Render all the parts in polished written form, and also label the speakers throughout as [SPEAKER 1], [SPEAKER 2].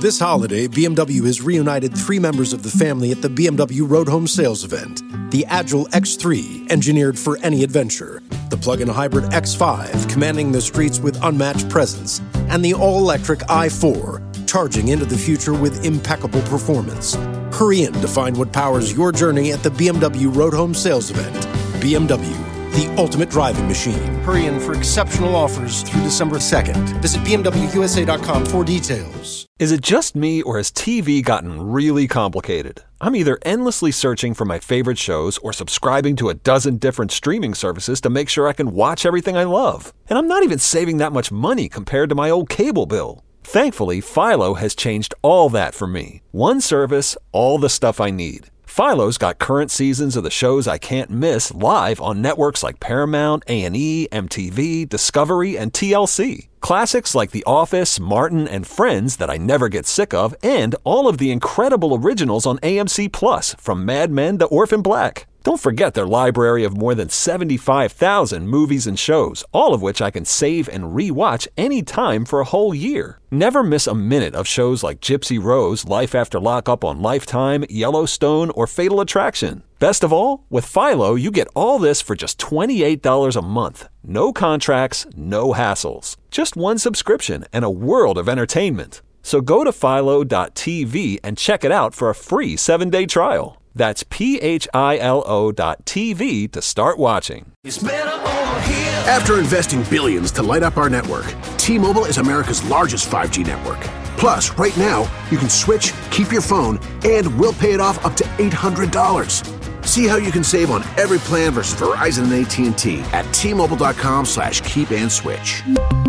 [SPEAKER 1] This holiday, BMW has reunited 3 members of the family at the BMW Road Home Sales event. The Agile X3, engineered for any adventure. The plug-in hybrid X5, commanding the streets with unmatched presence. And the all-electric i4, charging into the future with impeccable performance. Hurry in to find what powers your journey at the BMW Road Home Sales event. BMW, the ultimate driving machine. Hurry in for exceptional offers through December 2nd. Visit BMWUSA.com for details.
[SPEAKER 2] Is it just me, or has TV gotten really complicated? I'm either endlessly searching for my favorite shows or subscribing to a dozen different streaming services to make sure I can watch everything I love. And I'm not even saving that much money compared to my old cable bill. Thankfully, Philo has changed all that for me. One service, all the stuff I need. Philo's got current seasons of the shows I can't miss live on networks like Paramount, A&E, MTV, Discovery, and TLC. Classics like The Office, Martin, and Friends that I never get sick of, and all of the incredible originals on AMC+, from Mad Men to Orphan Black. Don't forget their library of more than 75,000 movies and shows, all of which I can save and re-watch anytime for a whole year. Never miss a minute of shows like Gypsy Rose, Life After Lockup on Lifetime, Yellowstone, or Fatal Attraction. Best of all, with Philo, you get all this for just $28 a month. No contracts, no hassles. Just one subscription and a world of entertainment. So go to philo.tv and check it out for a free 7-day trial. That's philo.tv to start watching.
[SPEAKER 3] After investing billions to light up our network, T-Mobile is America's largest 5G network. Plus, right now, you can switch, keep your phone, and we'll pay it off up to $800. See how you can save on every plan versus Verizon and AT&T at T-Mobile.com/keep-and-switch.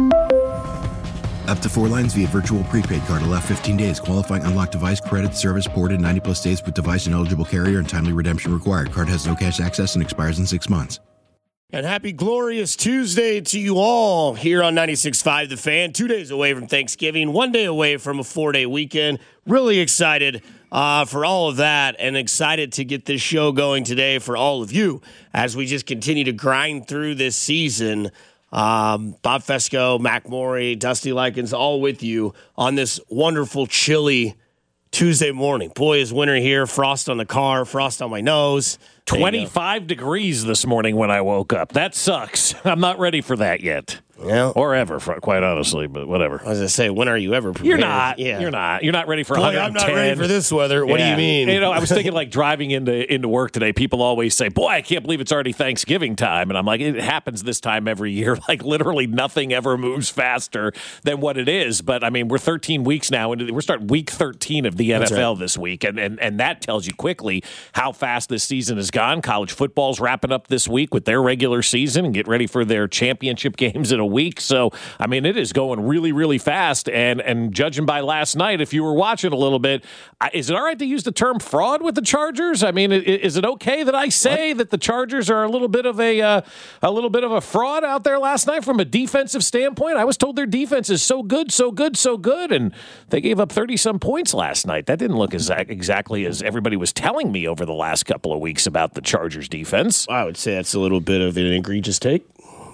[SPEAKER 4] Up to 4 lines via virtual prepaid card. Allow 15 days. Qualifying unlocked device credit service ported 90+ days with device and eligible carrier and timely redemption required. Card has no cash access and expires in 6 months.
[SPEAKER 5] And happy glorious Tuesday to you all here on 96.5 The Fan. 2 days away from Thanksgiving, 1 day away from a 4-day weekend. Really excited for all of that, and excited to get this show going today for all of you as we just continue to grind through this season. Bob Fesco, Mac Morey, Dusty Likens, all with you on this wonderful, chilly Tuesday morning. Boy, is winter here. Frost on the car, frost on my nose.
[SPEAKER 6] 25 degrees this morning when I woke up. That sucks. I'm not ready for that yet.
[SPEAKER 5] Yeah.
[SPEAKER 6] Or ever, quite honestly, but whatever.
[SPEAKER 5] I was going to say, when are you ever prepared?
[SPEAKER 6] You're not.
[SPEAKER 5] Yeah.
[SPEAKER 6] You're not. You're not ready for
[SPEAKER 5] Boy,
[SPEAKER 6] 110.
[SPEAKER 5] I'm not ready for this weather. What do you mean?
[SPEAKER 6] You know, I was thinking like driving into work today, people always say, boy, I can't believe it's already Thanksgiving time. And I'm like, it happens this time every year. Like literally nothing ever moves faster than what it is. But I mean, we're 13 weeks now, and we're starting week 13 of the NFL this week. And that tells you quickly how fast this season has gone. College football's wrapping up this week with their regular season and get ready for their championship games in a week. So, I mean, it is going really, really fast. And judging by last night, if you were watching a little bit, is it all right to use the term fraud with the Chargers? I mean, is it okay that I say that the Chargers are a little bit of a fraud out there last night from a defensive standpoint? I was told their defense is so good, and they gave up 30-some points last night. That didn't look exactly as everybody was telling me over the last couple of weeks about the Chargers defense.
[SPEAKER 5] I would say that's a little bit of an egregious take.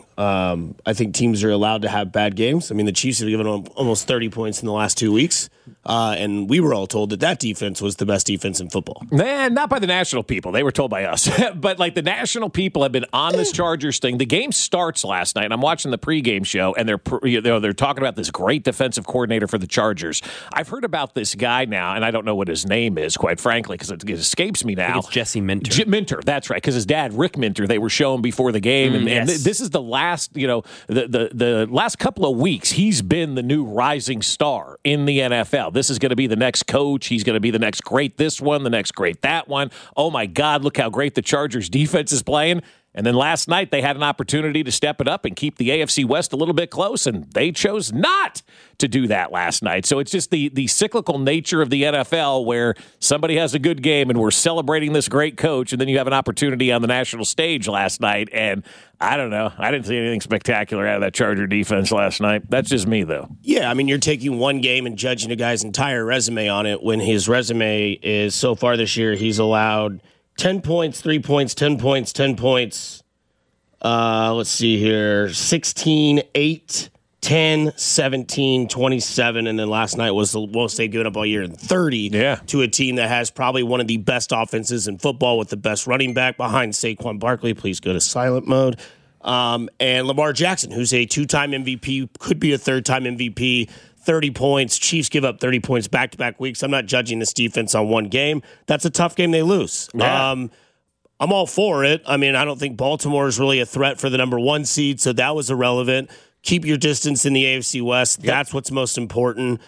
[SPEAKER 5] I think teams are allowed to have bad games. I mean, the Chiefs have given them almost 30 points in the last 2 weeks. And we were all told that defense was the best defense in football.
[SPEAKER 6] Man, not by the national people. They were told by us. But, like, the national people have been on this Chargers thing. The game starts last night, and I'm watching the pregame show, and they're talking about this great defensive coordinator for the Chargers. I've heard about this guy now, and I don't know what his name is, quite frankly, because it escapes me now.
[SPEAKER 7] I think it's Jesse Minter.
[SPEAKER 6] Minter, that's right, because his dad, Rick Minter, they were showing before the game. And this is the last, the last couple of weeks, he's been the new rising star in the NFL. This is going to be the next coach. He's going to be the next great this one, the next great that one. Oh, my God, look how great the Chargers defense is playing. And then last night they had an opportunity to step it up and keep the AFC West a little bit close, and they chose not to do that last night. So it's just the cyclical nature of the NFL where somebody has a good game and we're celebrating this great coach, and then you have an opportunity on the national stage last night, and I don't know. I didn't see anything spectacular out of that Charger defense last night. That's just me, though.
[SPEAKER 5] Yeah, I mean, you're taking one game and judging a guy's entire resume on it when his resume is so far this year he's allowed 10 points, 3 points, 10 points, 10 points. Let's see here. 16, 8, 10, 17, 27, and then last night was the most they've given up all year, and 30 to a team that has probably one of the best offenses in football with the best running back behind Saquon Barkley. Please go to silent mode. And Lamar Jackson, who's a two-time MVP, could be a third-time MVP, 30 points. Chiefs give up 30 points back-to-back weeks. I'm not judging this defense on one game. That's a tough game they lose. Yeah. I'm all for it. I mean, I don't think Baltimore is really a threat for the number 1 seed, so that was irrelevant. Keep your distance in the AFC West. Yep. That's what's most important.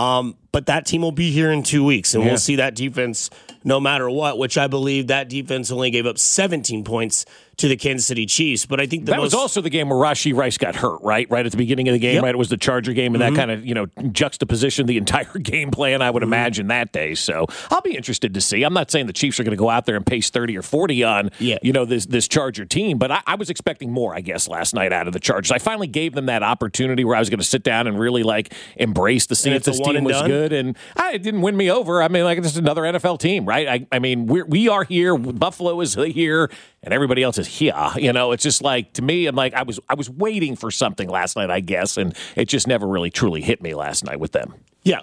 [SPEAKER 5] But that team will be here in 2 weeks, and we'll see that defense no matter what, which I believe that defense only gave up 17 points to the Kansas City Chiefs. But I think that was also the game where Rashee Rice got hurt, right at the beginning of the game, right? It was the Charger game, and that kind of, juxtaposition the entire game plan, I would imagine, that day. So I'll be interested to see. I'm not saying the Chiefs are going to go out there and pace 30 or 40 on, this Charger team, but I was expecting more, I guess, last night out of the Chargers. I finally gave them that opportunity where I was going to sit down and really, embrace to see if this team was good, and it didn't win me over. I mean, it's just another NFL team, right? I mean, we are here. Buffalo is here, and everybody else is here. It's just to me, I'm I was waiting for something last night, I guess, and it just never really truly hit me last night with them. Yeah,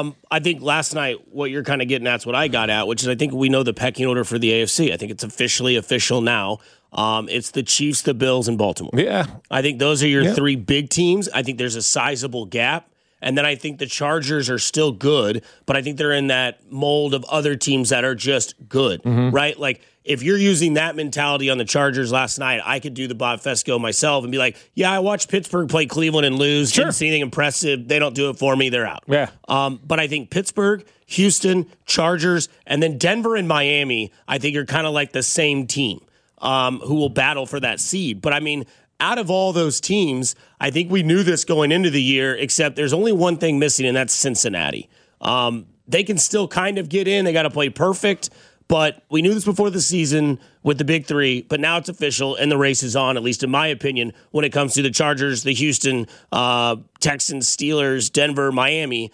[SPEAKER 5] I think last night what you're kind of getting at's what I got at, which is I think we know the pecking order for the AFC. I think it's officially official now. It's the Chiefs, the Bills, and Baltimore. Yeah, I think those are your three big teams. I think there's a sizable gap. And then I think the Chargers are still good, but I think they're in that mold of other teams that are just good, right? If you're using that mentality on the Chargers last night, I could do the Bob Fesco myself and be like, yeah, I watched Pittsburgh play Cleveland and lose. Didn't see anything impressive. They don't do it for me. They're out. Yeah. But I think Pittsburgh, Houston, Chargers, and then Denver and Miami, I think are kind of like the same team who will battle for that seed. But I mean, out of all those teams, I think we knew this going into the year, except there's only one thing missing, and that's Cincinnati. They can still kind of get in. They got to play perfect, but we knew this before the season with the big three, but now it's official, and the race is on, at least in my opinion, when it comes to the Chargers, the Houston, Texans, Steelers, Denver, Miami.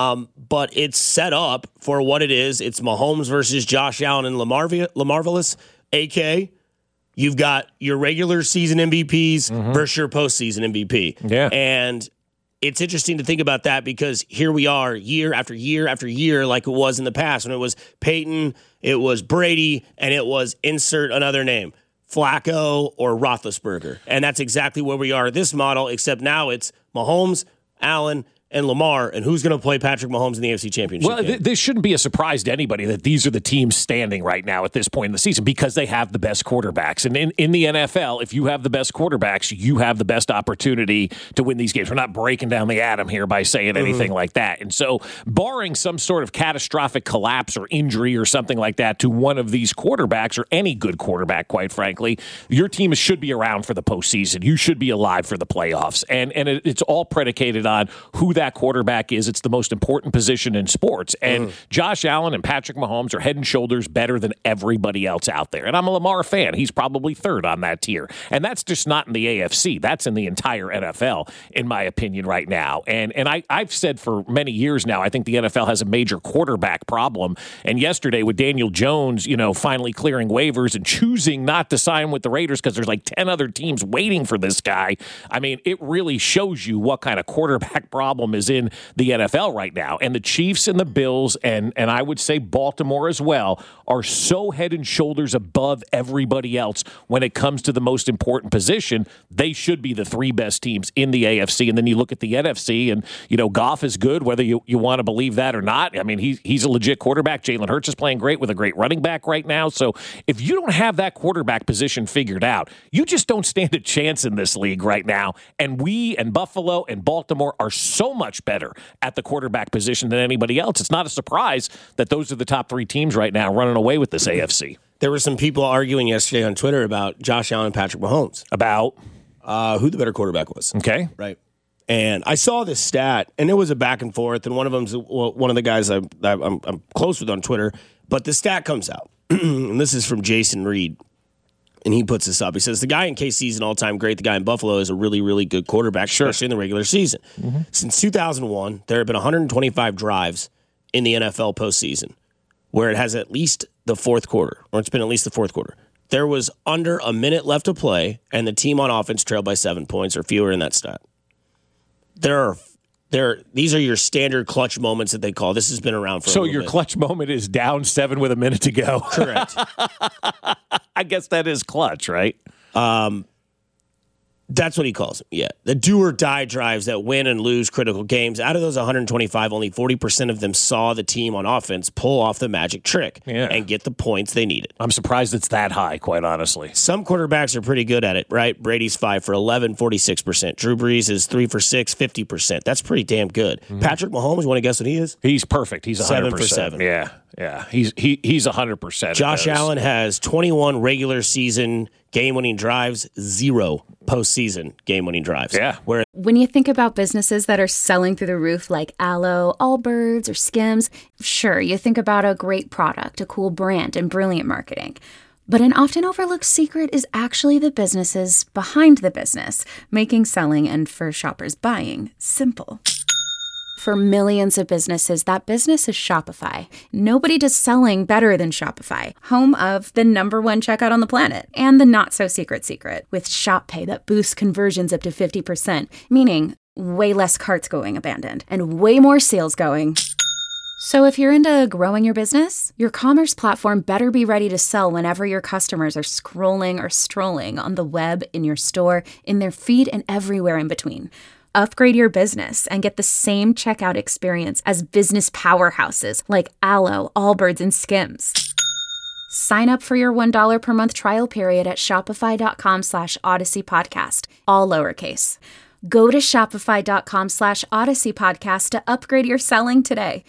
[SPEAKER 5] But it's set up for what it is. It's Mahomes versus Josh Allen and Lamarvelous, AK. You've got your regular season MVPs versus your postseason MVP. Yeah. And it's interesting to think about that because here we are year after year after year like it was in the past when it was Peyton, it was Brady, and it was insert another name, Flacco or Roethlisberger. And that's exactly where we are this model, except now it's Mahomes, Allen, and Lamar, and who's going to play Patrick Mahomes in the AFC Championship game? This shouldn't be a surprise to anybody that these are the teams standing right now at this point in the season because they have the best quarterbacks. And in the NFL, if you have the best quarterbacks, you have the best opportunity to win these games. We're not breaking down the atom here by saying anything like that. And so, barring some sort of catastrophic collapse or injury or something like that to one of these quarterbacks or any good quarterback, quite frankly, your team should be around for the postseason. You should be alive for the playoffs. And it's all predicated on who that quarterback is. It's the most important position in sports. And Josh Allen and Patrick Mahomes are head and shoulders better than everybody else out there. And I'm a Lamar fan. He's probably third on that tier. And that's just not in the AFC. That's in the entire NFL, in my opinion, right now. And I've said for many years now, I think the NFL has a major quarterback problem. And yesterday with Daniel Jones, finally clearing waivers and choosing not to sign with the Raiders because there's 10 other teams waiting for this guy. I mean, it really shows you what kind of quarterback problem is in the NFL right now. And the Chiefs and the Bills, and I would say Baltimore as well, are so head and shoulders above everybody else when it comes to the most important position. They should be the three best teams in the AFC. And then you look at the NFC, and, Goff is good, whether you want to believe that or not. I mean, he's a legit quarterback. Jalen Hurts is playing great with a great running back right now. So if you don't have that quarterback position figured out, you just don't stand a chance in this league right now. And we and Buffalo and Baltimore are so much better at the quarterback position than anybody else. It's not a surprise that those are the top three teams right now running away with this AFC. There were some people arguing yesterday on Twitter about Josh Allen and Patrick Mahomes. About? Who the better quarterback was. Okay. Right. And I saw this stat, and it was a back and forth, and one of them's one of the guys I'm close with on Twitter, but the stat comes out, and this is from Jason Reed. And he puts this up. He says, the guy in KC is an all-time great. The guy in Buffalo is a really, really good quarterback, especially in the regular season. Since 2001, there have been 125 drives in the NFL postseason where it has at least the fourth quarter, or it's been at least the fourth quarter. There was under a minute left to play, and the team on offense trailed by 7 points or fewer in that stat. these are your standard clutch moments that they call. This has been around for a
[SPEAKER 6] So
[SPEAKER 5] little
[SPEAKER 6] your
[SPEAKER 5] bit.
[SPEAKER 6] clutch moment is down 7 with a minute to go.
[SPEAKER 5] Correct.
[SPEAKER 6] I guess that is clutch, right?
[SPEAKER 5] That's what he calls them. Yeah. The do or die drives that win and lose critical games. Out of those 125, only 40% of them saw the team on offense pull off the magic trick and get the points they needed.
[SPEAKER 6] I'm surprised it's that high, quite honestly.
[SPEAKER 5] Some quarterbacks are pretty good at it, right? Brady's 5 for 11, 46%. Drew Brees is 3 for 6, 50%. That's pretty damn good. Patrick Mahomes, you want to guess what he is?
[SPEAKER 6] He's perfect. He's 100%.
[SPEAKER 5] 7 for 7.
[SPEAKER 6] Yeah. He's 100%.
[SPEAKER 5] Josh Allen has 21 regular season game-winning drives, 0 postseason game-winning drives.
[SPEAKER 6] Yeah.
[SPEAKER 5] Where
[SPEAKER 7] When you think about businesses that are selling through the roof like Aloe, Allbirds, or Skims, sure, you think about a great product, a cool brand, and brilliant marketing. But an often overlooked secret is actually the businesses behind the business, making selling and for shoppers buying simple. For millions of businesses, that business is Shopify. Nobody does selling better than Shopify, home of the #1 checkout on the planet and the not-so-secret secret with Shop Pay that boosts conversions up to 50%, meaning way less carts going abandoned and way more sales going. So if you're into growing your business, your commerce platform better be ready to sell whenever your customers are scrolling or strolling on the web, in your store, in their feed, and everywhere in between. Upgrade your business and get the same checkout experience as business powerhouses like Aloe, Allbirds, and Skims. Sign up for your $1 per month trial period at shopify.com/Odyssey Podcast, all lowercase. Go to shopify.com /Odyssey Podcast to upgrade your selling today.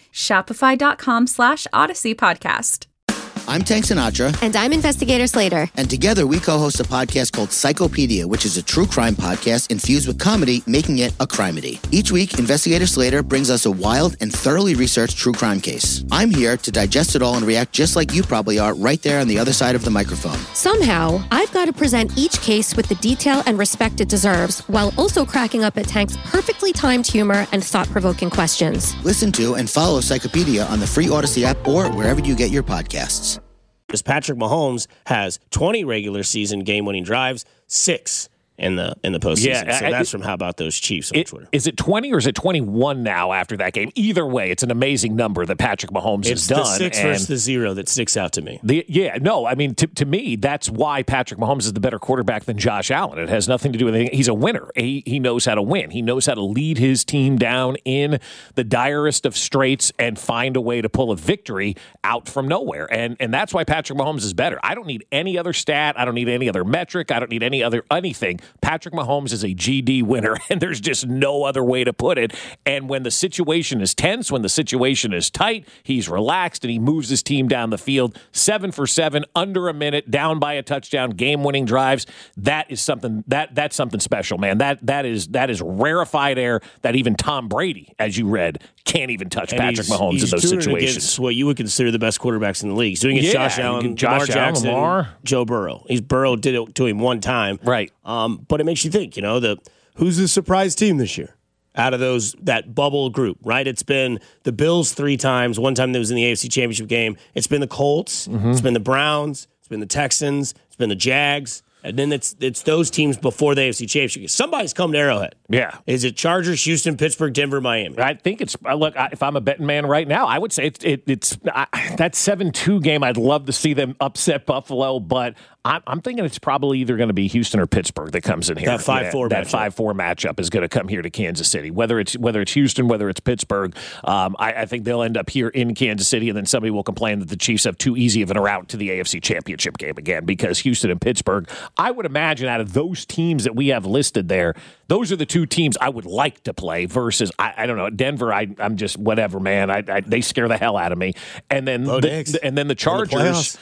[SPEAKER 7] Shopify.com/Odyssey Podcast.
[SPEAKER 8] I'm Tank Sinatra.
[SPEAKER 9] And I'm Investigator Slater.
[SPEAKER 8] And together we co-host a podcast called Psychopedia, which is a true crime podcast infused with comedy, making it a crimedy. Each week, Investigator Slater brings us a wild and thoroughly researched true crime case. I'm here to digest it all and react just like you probably are right there on the other side of the microphone.
[SPEAKER 9] Somehow, I've got to present each case with the detail and respect it deserves, while also cracking up at Tank's perfectly timed humor and thought-provoking questions.
[SPEAKER 8] Listen to and follow Psychopedia on the free Odyssey app or wherever you get your podcasts.
[SPEAKER 5] Patrick Mahomes has 20 regular season game-winning drives, 6 in the postseason.
[SPEAKER 6] Yeah,
[SPEAKER 5] so that's from How About Those Chiefs on Twitter.
[SPEAKER 6] Is it 20 or is it 21 now after that game? Either way, it's an amazing number that Patrick Mahomes has done.
[SPEAKER 5] It's the 6 versus the 0 that sticks out to me.
[SPEAKER 6] To me, that's why Patrick Mahomes is the better quarterback than Josh Allen. It has nothing to do with anything. He's a winner. He knows how to win. He knows how to lead his team down in the direst of straits and find a way to pull a victory out from nowhere. And that's why Patrick Mahomes is better. I don't need any other stat. I don't need any other metric. I don't need anything. Patrick Mahomes is a GD winner, and there's just no other way to put it. And when the situation is tense, when the situation is tight, he's relaxed and he moves his team down the field. 7 for 7, under a minute, down by a touchdown, game-winning drives. That is something that's something special, man. That is rarefied air that even Tom Brady, as you read, can't even touch Patrick Mahomes in those situations.
[SPEAKER 5] Against what you would consider the best quarterbacks in the league. He's doing it Josh Allen, Lamar Jackson, Joe Burrow. Burrow did it to him one time,
[SPEAKER 6] right?
[SPEAKER 5] But it makes you think. Who's the surprise team this year out of that bubble group? Right? It's been the Bills 3 times. One time that was in the AFC Championship game. It's been the Colts. Mm-hmm. It's been the Browns. It's been the Texans. It's been the Jags. And then it's those teams before the AFC Championship. Somebody's come to Arrowhead.
[SPEAKER 6] Yeah.
[SPEAKER 5] Is it Chargers, Houston, Pittsburgh, Denver, Miami?
[SPEAKER 6] I think it's if I'm a betting man right now, I would say it's that 7-2 game. I'd love to see them upset Buffalo, but I'm thinking it's probably either going to be Houston or Pittsburgh that comes in here.
[SPEAKER 5] That 5-4
[SPEAKER 6] matchup is going to come here to Kansas City. Whether it's Houston, whether it's Pittsburgh, I think they'll end up here in Kansas City, and then somebody will complain that the Chiefs have too easy of a route to the AFC Championship game again because Houston and Pittsburgh. I would imagine out of those teams that we have listed there, those are the 2 teams I would like to play versus, I don't know, Denver, I'm just whatever, man. They scare the hell out of me. And then the Chargers,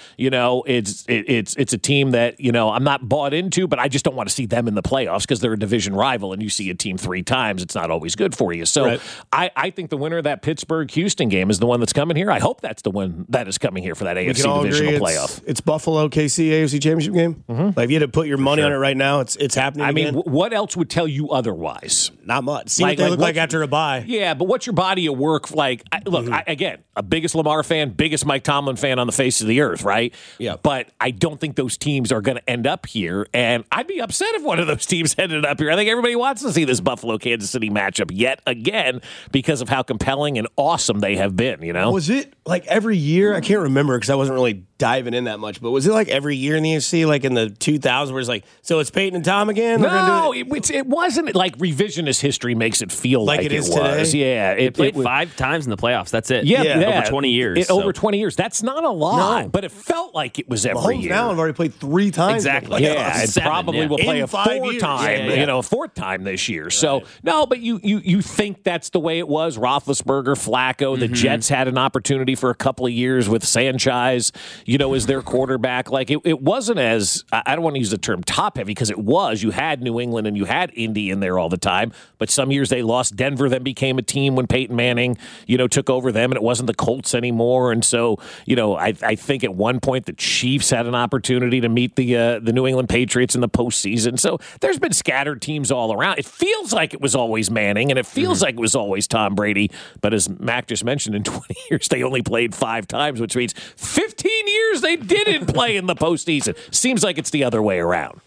[SPEAKER 6] it's a team that, I'm not bought into, but I just don't want to see them in the playoffs because they're a division rival, and you see a team 3 times, it's not always good for you. So right. I think the winner of that Pittsburgh-Houston game is the one that's coming here. I hope that's the one that is coming here for that AFC divisional playoff.
[SPEAKER 5] It's Buffalo, KC, AFC Championship game. Mm-hmm. Like, if you had to put your money on it right now, it's happening again.
[SPEAKER 6] What else would tell you otherwise?
[SPEAKER 5] Not much. See what they look like after a bye.
[SPEAKER 6] Yeah, but what's your body of work like? Look, again, a biggest Lamar fan, biggest Mike Tomlin fan on the face of the earth, right?
[SPEAKER 5] Yeah.
[SPEAKER 6] But I don't think those teams are going to end up here, and I'd be upset if one of those teams ended up here. I think everybody wants to see this Buffalo-Kansas City matchup yet again because of how compelling and awesome they have been, you know?
[SPEAKER 5] Was it like every year? I can't remember because I wasn't really diving in that much, but was it like every year in the AFC, like in the 2000s, where it's like, so it's Peyton and Tom again?
[SPEAKER 6] No, it wasn't like revisionist history makes it feel like it
[SPEAKER 5] is
[SPEAKER 6] was.
[SPEAKER 5] today?
[SPEAKER 6] Yeah.
[SPEAKER 10] It played 5 times in the playoffs. That's it.
[SPEAKER 6] Yeah.
[SPEAKER 10] Over 20 years.
[SPEAKER 6] Over 20 years. That's not a lot,
[SPEAKER 5] No.
[SPEAKER 6] but it felt like it was every
[SPEAKER 5] Mahomes
[SPEAKER 6] year.
[SPEAKER 5] now have already played 3 times.
[SPEAKER 10] Exactly.
[SPEAKER 6] Yeah, and
[SPEAKER 10] 7,
[SPEAKER 6] probably
[SPEAKER 10] yeah.
[SPEAKER 6] will play
[SPEAKER 5] In
[SPEAKER 6] a
[SPEAKER 5] 5
[SPEAKER 6] 4th
[SPEAKER 5] years.
[SPEAKER 6] time,
[SPEAKER 5] Yeah.
[SPEAKER 6] a 4th time this year. So, no, but you think that's the way it was. Roethlisberger, Flacco, the Jets had an opportunity for a couple of years with Sanchez, as their quarterback. Like, it wasn't as, I don't want to use the term top-heavy because it was. You had New England and you had Indy in there all the time, but some years they lost. Denver then became a team when Peyton Manning, took over them, and it wasn't the Colts anymore. And so, I think at one point the Chiefs had an opportunity to meet the New England Patriots in the postseason. So there's been scattered teams all around. It feels like it was always Manning, and it feels like it was always Tom Brady. But as Mac just mentioned, in 20 years they only played 5 times, which means 15 years they didn't play in the postseason. Seems like it's the other way around.